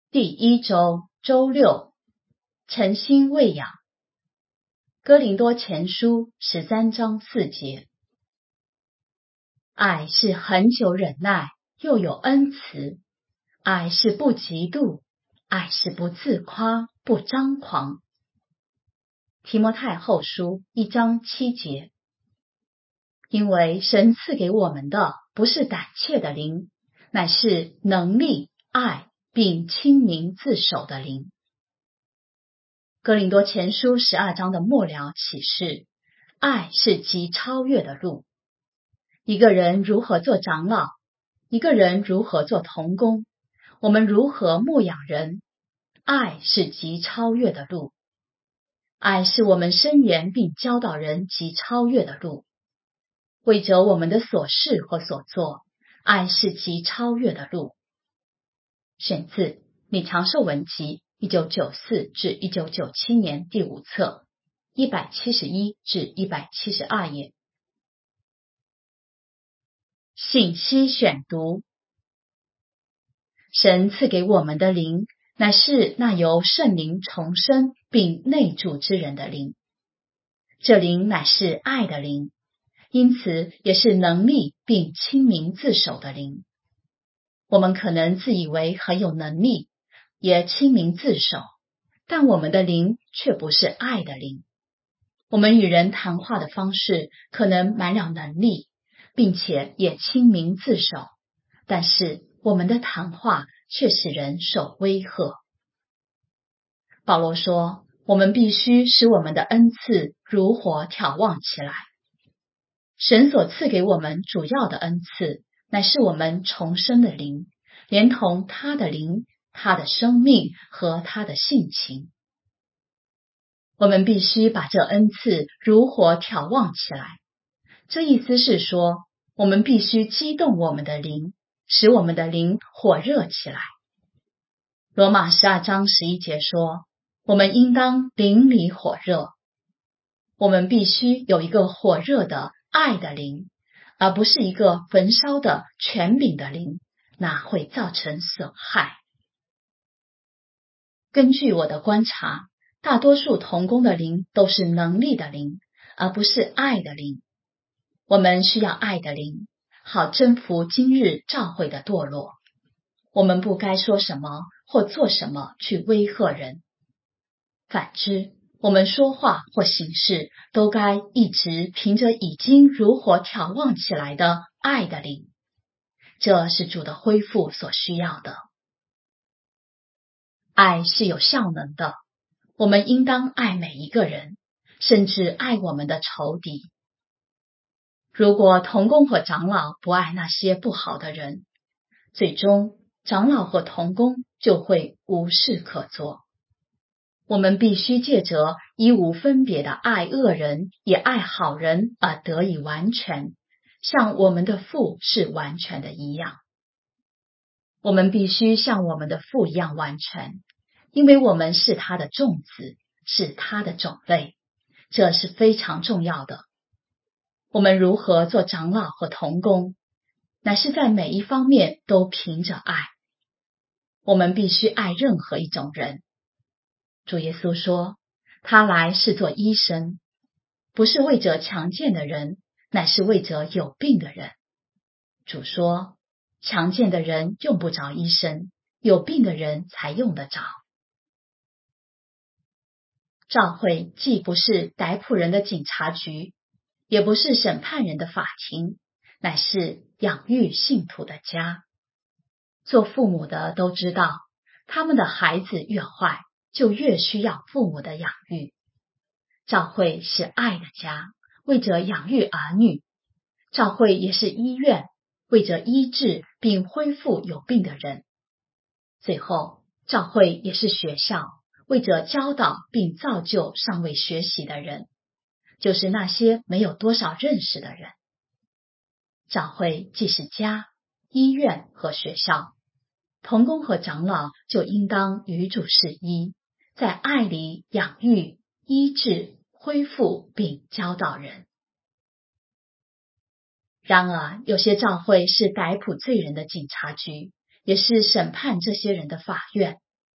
第一周周六，诚心喂养。哥林多前书13章4节。爱是恒久忍耐，又有恩慈；爱是不嫉妒，爱是不自夸，不张狂。提摩太后书1章7节。因为神赐给我们的不是胆怯的灵，乃是能力、爱并亲民自守的灵。哥林多前书12章的末了启示，爱是极超越的路。一个人如何做长老，一个人如何做同工，我们如何牧养人，爱是极超越的路。爱是我们伸言并教导人极超越的路。为着我们的所事和所作，爱是极超越的路。选自《李长寿文集》1994至1997年第5册171至172页。信息选读。神赐给我们的灵，乃是那由圣灵重生并内住之人的灵。这灵乃是爱的灵，因此也是能力并亲民自守的灵。我们可能自以为很有能力，也亲民自守，但我们的灵却不是爱的灵。我们与人谈话的方式可能满了能力，并且也亲民自守，但是我们的谈话却使人受威吓。保罗说，我们必须使我们的恩赐如火挑旺起来。神所赐给我们主要的恩赐，乃是我们重生的灵，连同他的灵、他的生命和他的性情。我们必须把这恩赐如火挑旺起来。这意思是说，我们必须激动我们的灵，使我们的灵火热起来。罗马12章11节说，我们应当灵里火热。我们必须有一个火热的爱的灵，而不是一个焚烧的权柄的灵，那会造成损害。根据我的观察，大多数同工的灵都是能力的灵，而不是爱的灵。我们需要爱的灵，好征服今日教会的堕落。我们不该说什么或做什么去威吓人。反之，我们说话或行事都该一直凭着已经如火挑旺起来的爱的灵。这是主的恢复所需要的。爱是有效能的，我们应当爱每一个人，甚至爱我们的仇敌。如果同工和长老不爱那些不好的人，最终长老和同工就会无事可做。我们必须借着以无分别的爱恶人也爱好人而得以完全，像我们的父是完全的一样。我们必须像我们的父一样完全，因为我们是他的种子，是他的种类，这是非常重要的。我们如何做长老和同工，乃是在每一方面都凭着爱。我们必须爱任何一种人。主耶稣说，他来是做医生，不是为着强健的人，乃是为着有病的人。主说，强健的人用不着医生，有病的人才用得着。教会既不是逮捕人的警察局，也不是审判人的法庭，乃是养育信徒的家。做父母的都知道，他们的孩子越坏，就越需要父母的养育。教会是爱的家，为着养育儿女；教会也是医院，为着医治并恢复有病的人。最后，教会也是学校，为着教导并造就尚未学习的人，就是那些没有多少认识的人。教会既是家、医院和学校，同工和长老就应当与主是一，在爱里养育、医治、恢复并教导人。然而，有些教会是逮捕罪人的警察局，也是审判这些人的法院。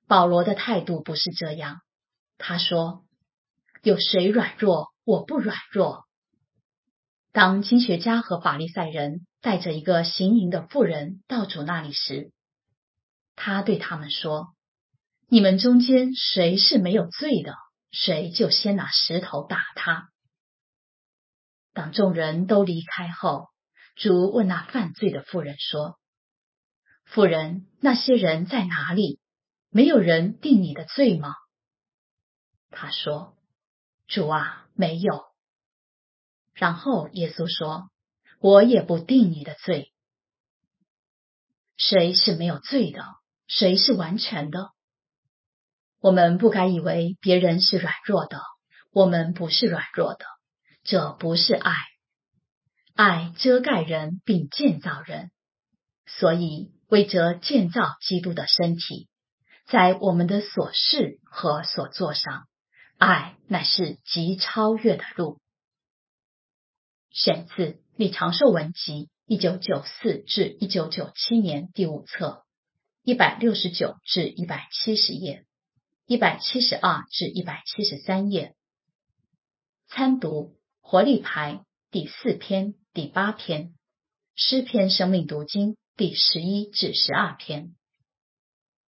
保罗的态度不是这样，他说：有谁软弱，我不软弱。当经学家和法利赛人带着一个行淫的妇人到主那里时，他对他们说：你们中间谁是没有罪的，谁就先拿石头打他。当众人都离开后，主问那犯罪的妇人说：妇人，那些人在哪里？没有人定你的罪吗？他说：主啊，没有。然后耶稣说：我也不定你的罪。谁是没有罪的？谁是完全的？我们不该以为别人是软弱的，我们不是软弱的，这不是爱。爱遮盖人并建造人，所以为着建造基督的身体，在我们的所事和所做上，爱乃是极超越的路。选自李长寿文集1994至1997年第5册，169至170页，172至173页。参读活力牌第4篇、第8篇，诗篇生命读经第11至12篇。